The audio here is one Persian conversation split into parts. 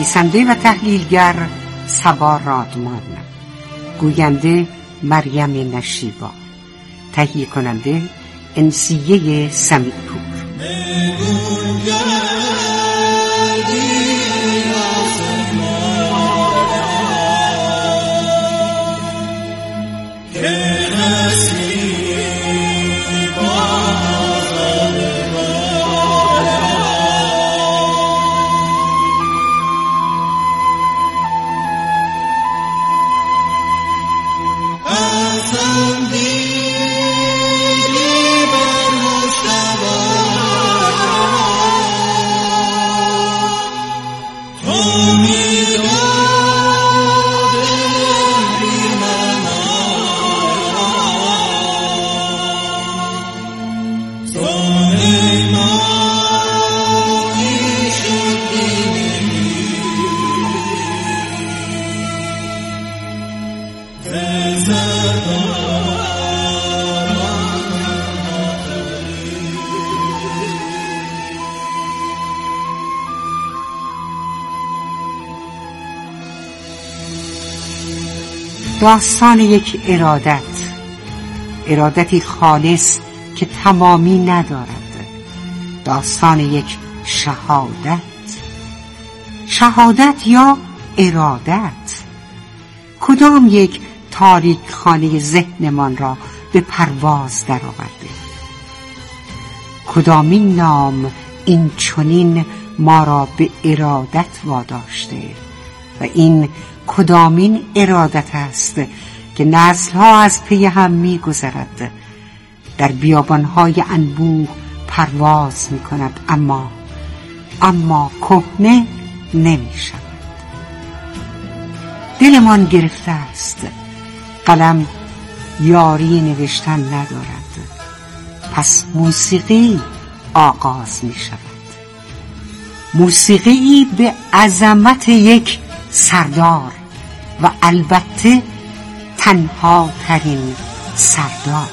نویسنده و تحلیلگر صبا رادمان، گوینده مریم نشیبا، تهیه کننده انسیه سمیع‌پور. داستان یک ارادتی خالص که تمامی ندارد. داستان یک شهادت یا ارادت. کدام یک تاریک خانه ذهنمان را به پرواز درآورده؟ کدامین نام این چنین ما را به ارادت واداشته و این کدامین ارادت است که نسل‌ها از پی هم می‌گذرد، در بیابان‌های انبوه پرواز می‌کند، اما کهنه نمی‌شود. دلمان گرفته است، قلم یاری نوشتن ندارد، پس موسیقی آغاز می‌شود. موسیقی به عظمت یک سردار و البته تنها ترین سردار.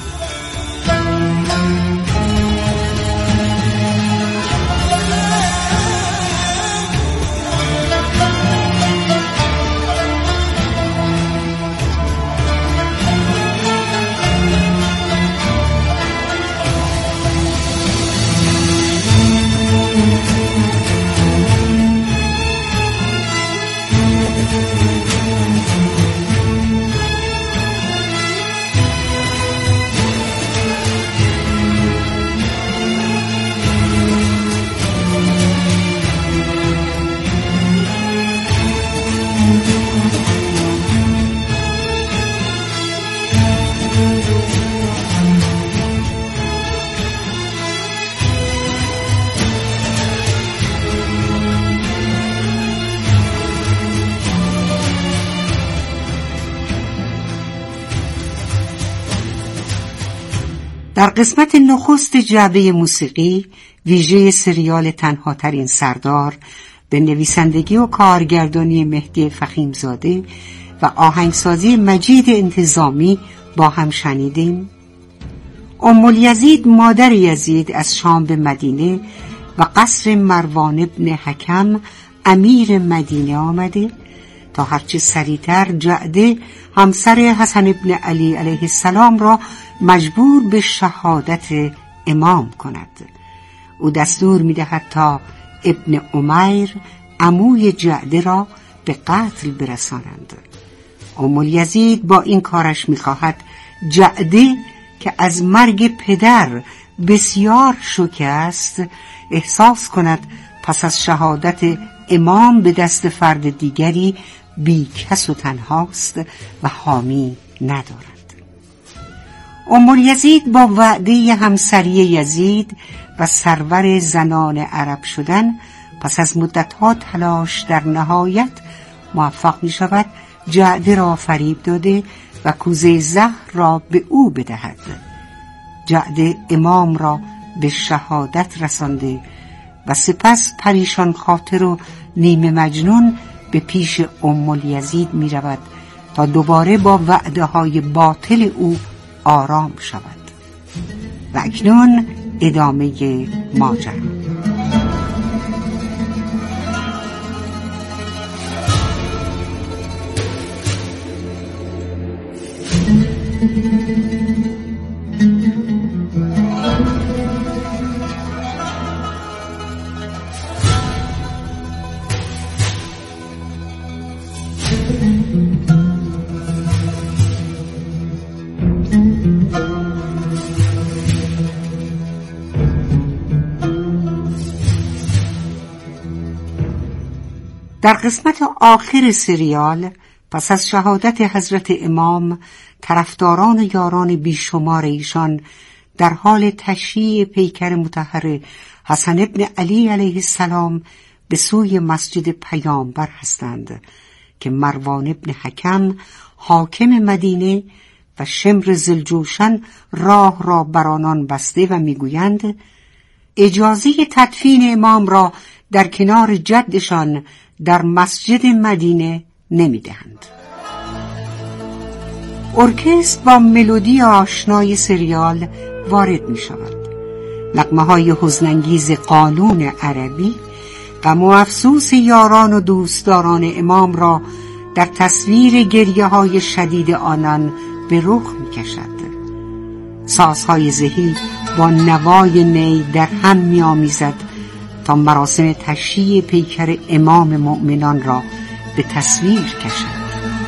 در قسمت نخست جعبه موسیقی، ویژه سریال تنها ترین سردار، به نویسندگی و کارگردانی مهدی فخیمزاده و آهنگسازی مجید انتظامی با هم شنیدیم. امی‌الیزید مادر یزید از شام به مدینه و قصر مروان ابن حکم امیر مدینه آمده تا هرچه سریعتر جعده همسر حسن ابن علی علیه السلام را مجبور به شهادت امام کند. او دستور می‌دهد تا ابن عمیر عموی جعده را به قتل برسانند. امی‌الیزید با این کارش می‌خواهد جعده که از مرگ پدر بسیار شوکه است احساس کند پس از شهادت امام به دست فرد دیگری بی کس و تنهاست و حامی ندارد. امی‌الیزید با وعده همسری یزید و سرور زنان عرب شدن پس از مدتها تلاش در نهایت موفق می شود جعده را فریب داده و کوزه زهر را به او بدهد. جعده امام را به شهادت رسانده و سپس پریشان خاطر و نیمه مجنون به پیش امی‌الیزید می رود تا دوباره با وعده های باطل او آرام شود. و اکنون ادامه ماجرا. در قسمت آخر سریال پس از شهادت حضرت امام، طرفداران و یاران بیشمار ایشان در حال تشییع پیکر مطهر حسن ابن علی علیه السلام به سوی مسجد پیامبر هستند که مروان ابن حکم حاکم مدینه و شمر ذوالجوشن راه را بر آنان بسته و میگویند اجازه تدفین امام را در کنار جدشان در مسجد مدینه نمیدهند. ارکستر با ملودی آشنای سریال وارد می شود. نغمه های حزن‌انگیز قانون عربی غم و افسوس یاران و دوستداران امام را در تصویر گریه های شدید آنان به رخ می کشد. سازهای زهی با نوای نی در هم می آمیزد تا مراسم تشییع پیکر امام مؤمنان را به تصویر کشد.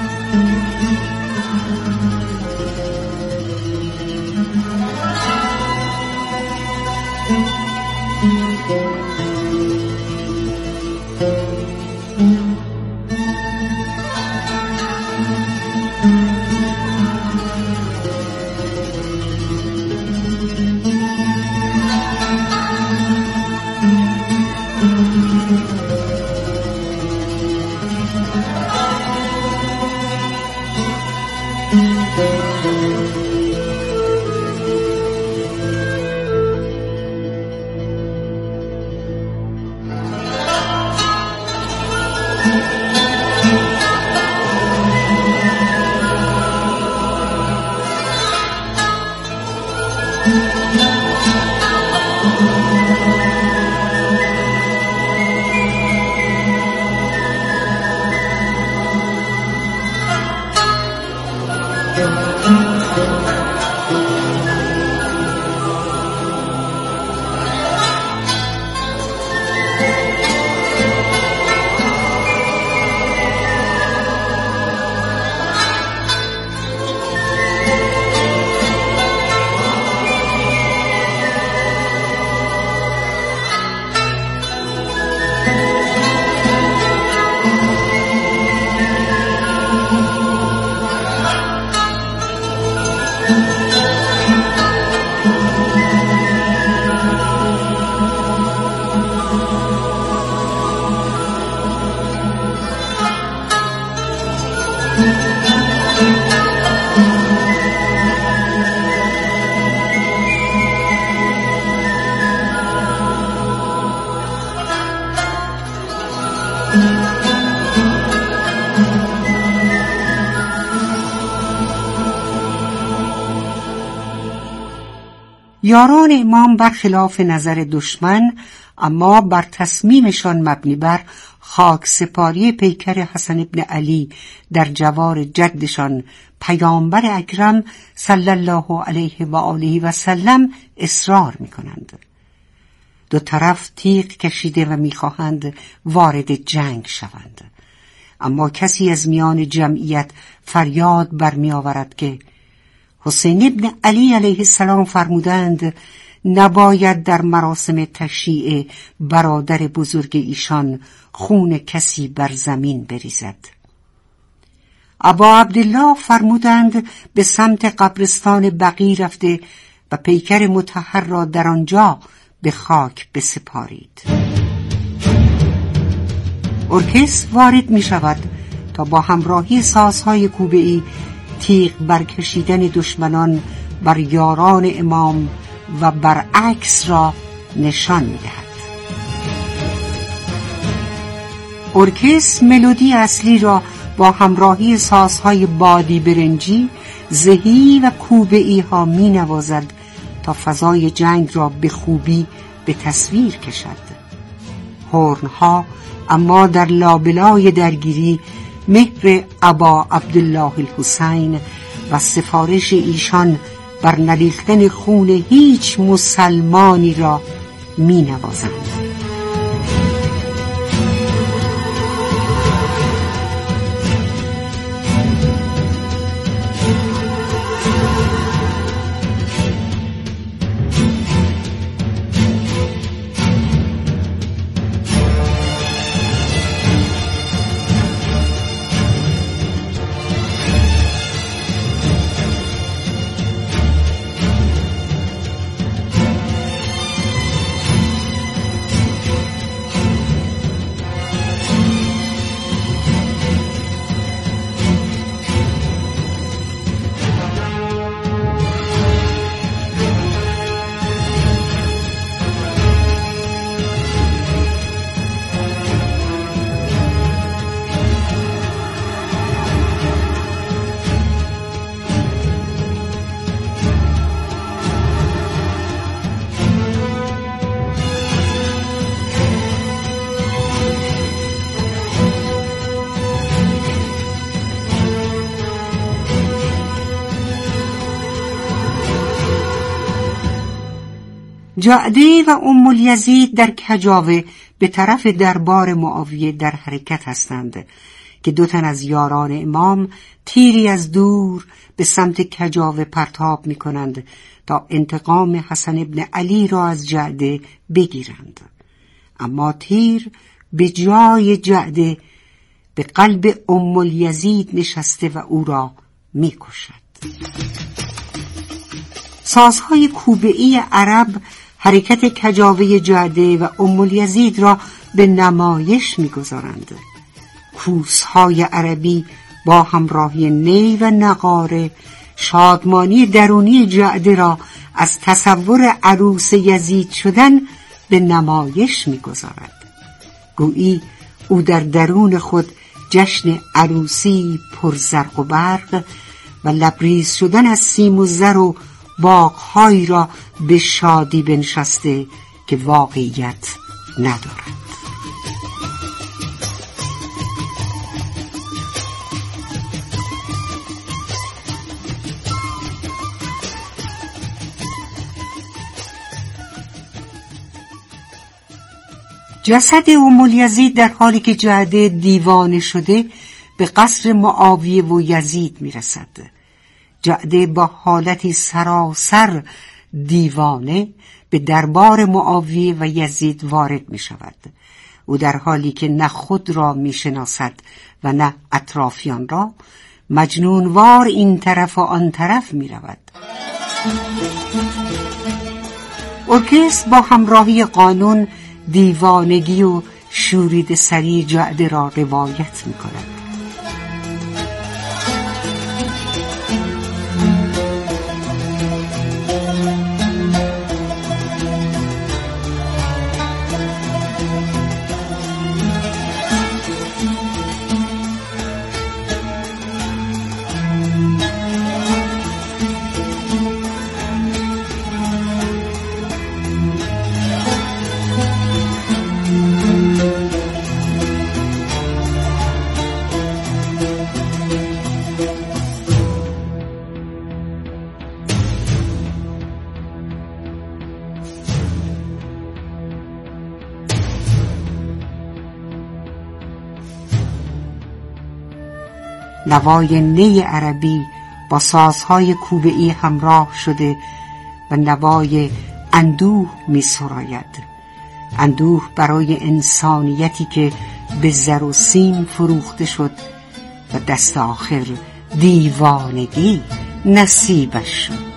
یاران امام برخلاف نظر دشمن اما بر تصمیمشان مبنی بر خاک سپاری پیکر حسن ابن علی در جوار جدشان پیامبر اکرم صلی الله علیه و آله و سلم اصرار می‌کنند. دو طرف تیغ کشیده و می‌خواهند وارد جنگ شوند، اما کسی از میان جمعیت فریاد برمی‌آورد که حسین ابن علی علیه السلام فرمودند نباید در مراسم تشییع برادر بزرگ ایشان خون کسی بر زمین بریزد. ابا عبدالله فرمودند به سمت قبرستان بقیع رفته و پیکر مطهر را در آنجا به خاک بسپارید. ارکستر وارد می شود تا با همراهی سازهای کوبه‌ای تیغ برکشیدن دشمنان بر یاران امام و برعکس را نشان می‌دهد. ارکستر ملودی اصلی را با همراهی سازهای بادی برنجی، زهی و کوبه‌ای ها می‌نوازد تا فضای جنگ را به خوبی به تصویر کشد. هورن‌ها اما در لابلای درگیری مهر ابا عبدالله الحسین و سفارش ایشان بر نریختن خون هیچ مسلمانی را می نوازند. جعده و ام الیزید در کجاوه به طرف دربار معاویه در حرکت هستند که 2 تن از یاران امام تیری از دور به سمت کجاوه پرتاب می کنند تا انتقام حسن ابن علی را از جعده بگیرند. اما تیر به جای جعده به قلب ام الیزید نشسته و او را می کشد. سازهای کوبه‌ای عرب حرکت کجاوه جعده و ام الیزید را به نمایش می‌گذارند. کوس‌های عربی با همراهی نی و نغاره شادمانی درونی جعده را از تصور عروس یزید شدن به نمایش می‌گذارد. گویی او در درون خود جشن عروسی پرزرق و برق و لبریز شدن از سیم و زر و باغ‌هایی را به شادی بنشسته که واقعیت ندارد. جسد ام الیزید در حالی که جعده دیوانه شده به قصر معاویه و یزید میرسد. جعده با حالتی سراسر دیوانه به دربار معاویه و یزید وارد می شود. او در حالی که نه خود را می شناسد و نه اطرافیان را، مجنونوار این طرف و آن طرف می رود. ارکستر با همراهی قانون دیوانگی و شورید سری جعده را روایت می کند. نوای نی عربی با سازهای کوبه‌ای همراه شده و نوای اندوه می سراید. اندوه برای انسانیتی که به زر و سیم فروخته شد و دست آخر دیوانگی نصیبش شد.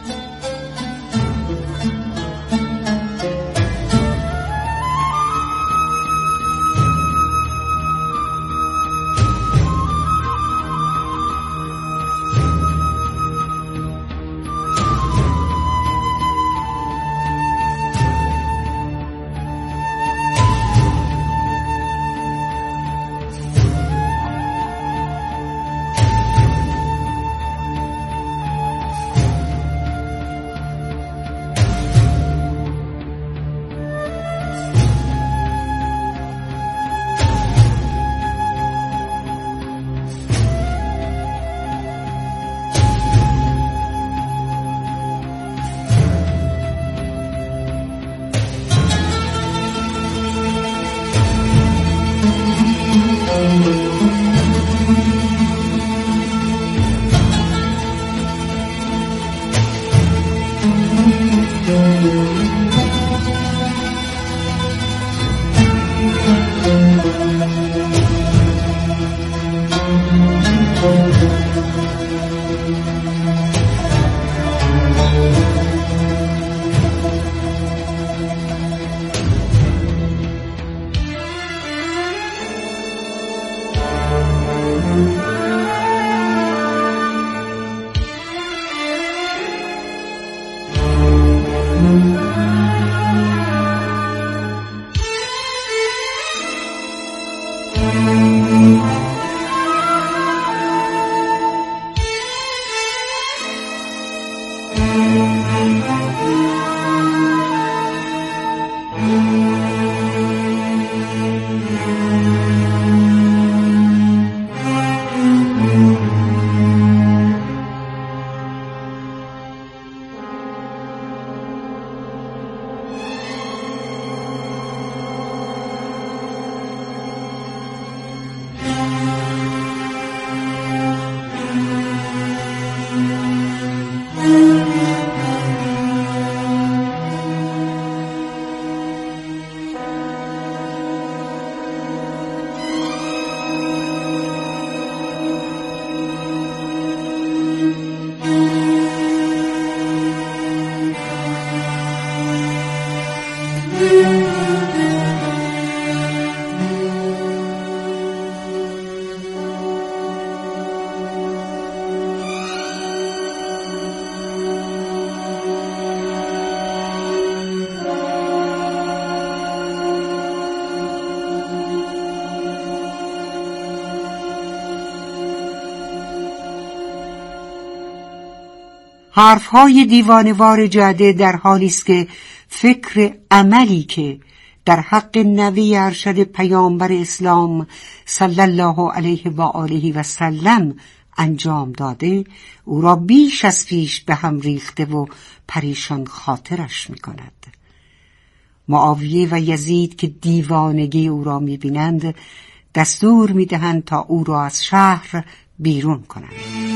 حرفهای دیوانوار جعده در حالی است که فکر عملی که در حق نبی ارشد پیامبر اسلام صلی الله علیه و آله و سلم انجام داده او را بیش از پیش به هم ریخته و پریشان خاطرش می کند. معاویه و یزید که دیوانگی او را می بینند دستور می دهند تا او را از شهر بیرون کنند.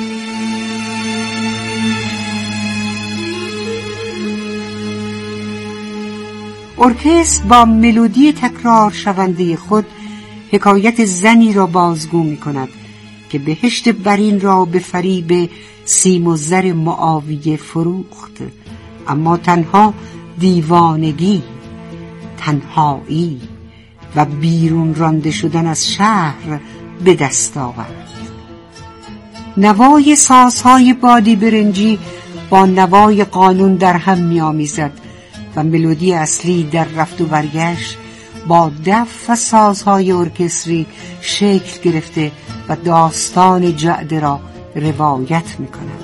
ارکستر با ملودی تکرار شونده خود حکایت زنی را بازگو می کند که بهشت برین را به فریب سیم و زر معاویه فروخت، اما تنها دیوانگی، تنهایی و بیرون رانده شدن از شهر به دست آورد. نوای سازهای بادی برنجی با نوای قانون در هم می آمیزد و ملودی اصلی در رفت و برگشت با دف و سازهای ارکستری شکل گرفته و داستان جعده را روایت می کند.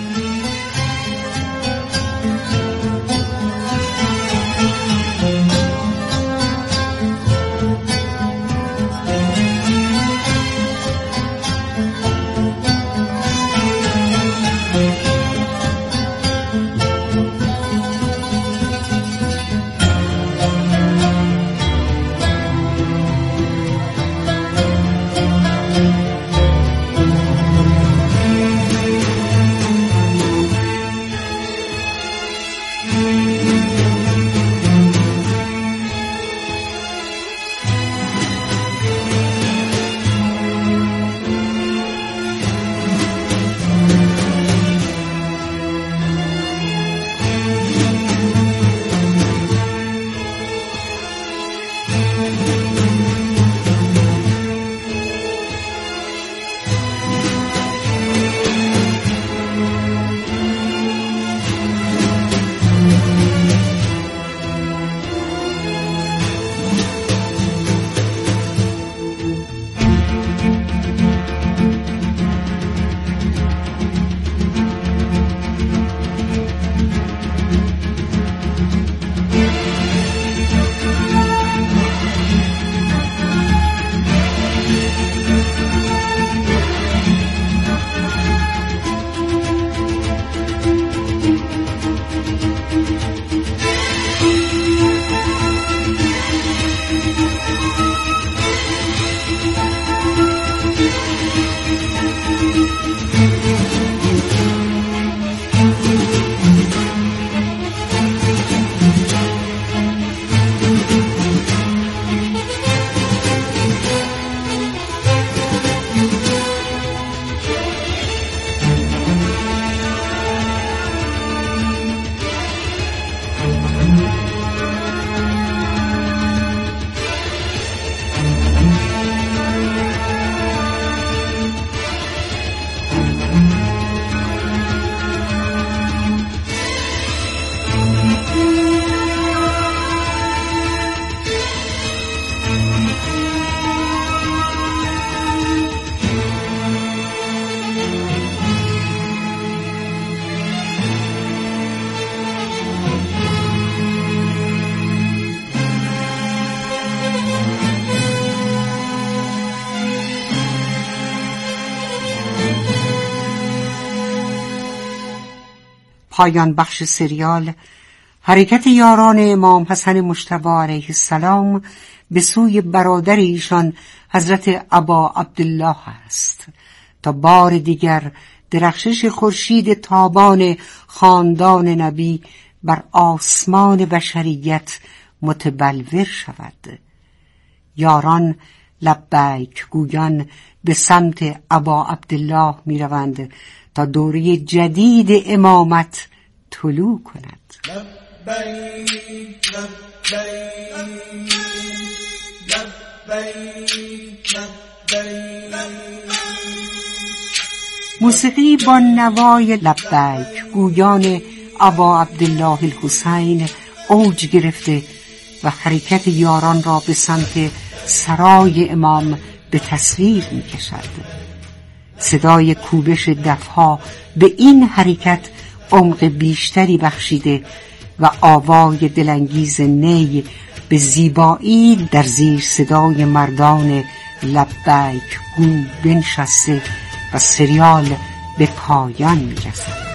پایان بخش سریال حرکت یاران امام حسن مجتبی علیه السلام به سوی برادر ایشان حضرت ابا عبدالله است تا بار دیگر درخشش خورشید تابان خاندان نبی بر آسمان بشریت متبلور شود. یاران لبیک گویان به سمت ابا عبدالله می روند تا دوره جدید امامت طلوع کند. لبیک لبیک لبیک لبیک. موسیقی با نوای لبیک گویان ابا عبدالله الحسین اوج گرفته و حرکت یاران را به سمت سرای امام به تصویر می کشد. صدای کوبش دفها به این حرکت عمق بیشتری بخشیده و آوای دلانگیز نی به زیبایی در زیر صدای مردان لبیک گو بنشسته و سریال به پایان می‌رسد.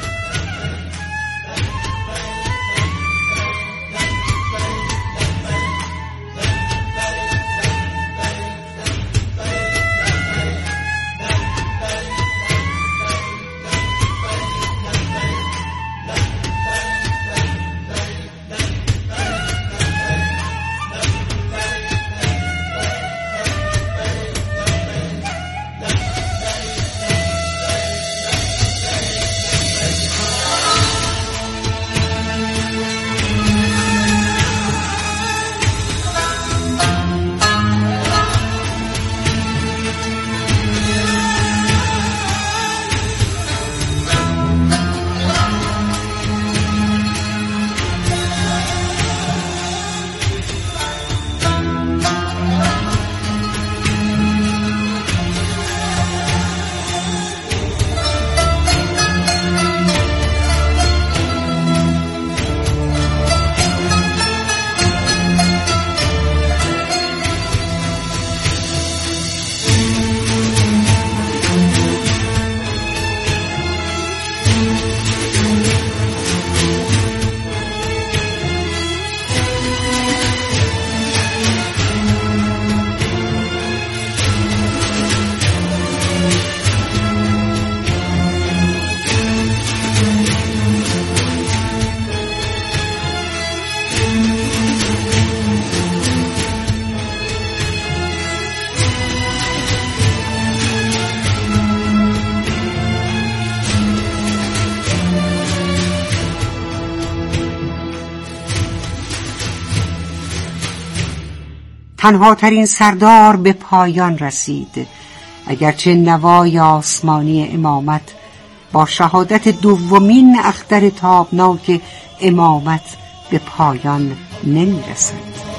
تنها ترین سردار به پایان رسید، اگرچه نوای آسمانی امامت با شهادت دومین اختر تابناک امامت به پایان نمی رسد.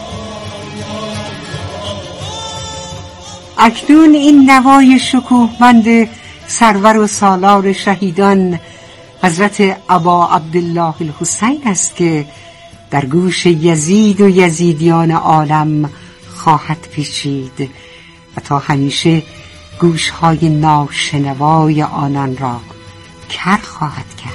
اکنون این نوای شکوهمند سرور و سالار شهیدان حضرت ابا عبدالله الحسین است که در گوش یزید و یزیدیان عالم خواهد پیچید و تا همیشه گوشهای ناشنوای آنان را کر خواهد کرد.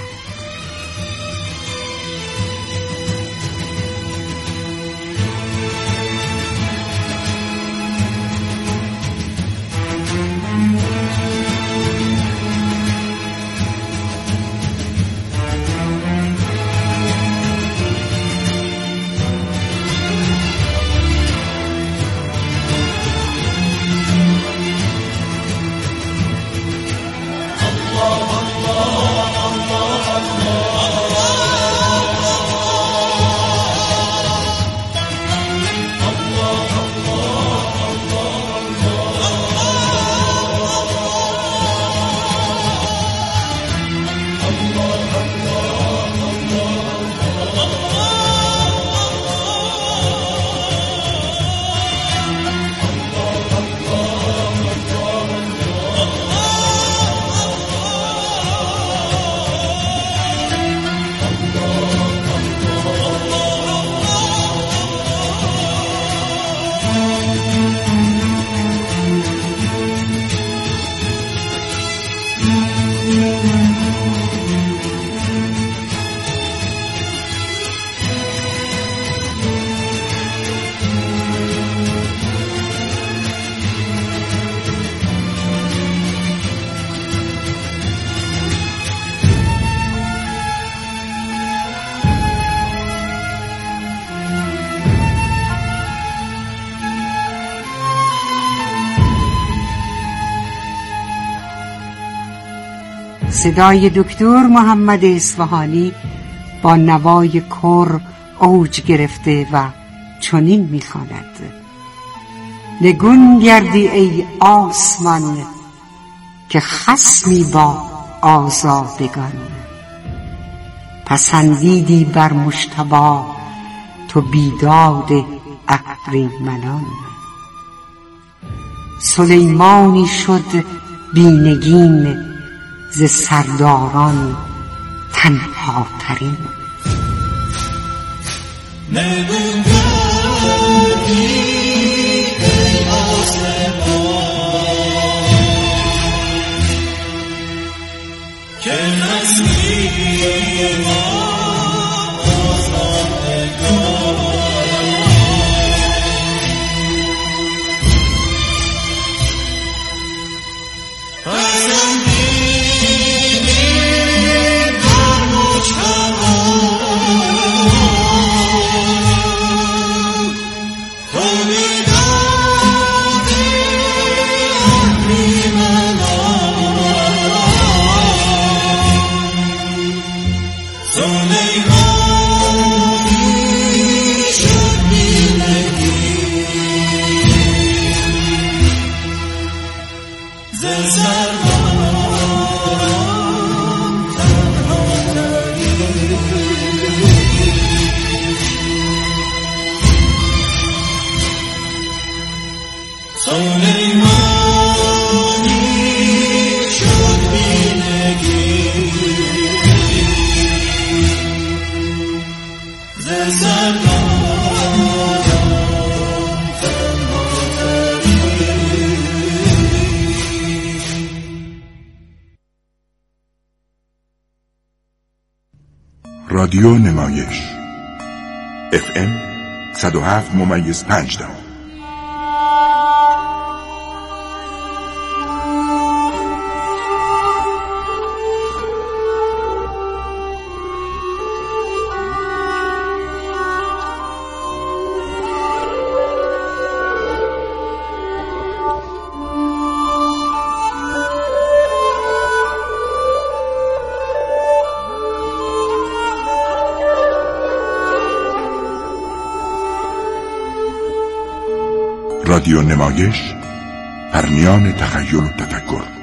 صدای دکتر محمد اصفهانی با نوای کر اوج گرفته و چنین می‌خواند: نگون گردی ای آسمان که خصمی با آزادگان، پسندیدی بر مجتبی تو بیداد اهریمنان. سلیمانی شد بی نگین ز سرداران تنهاترین. رادیو نمایش FM 107.5. رادیو نمایش، پرمیان تخیل و تفکر.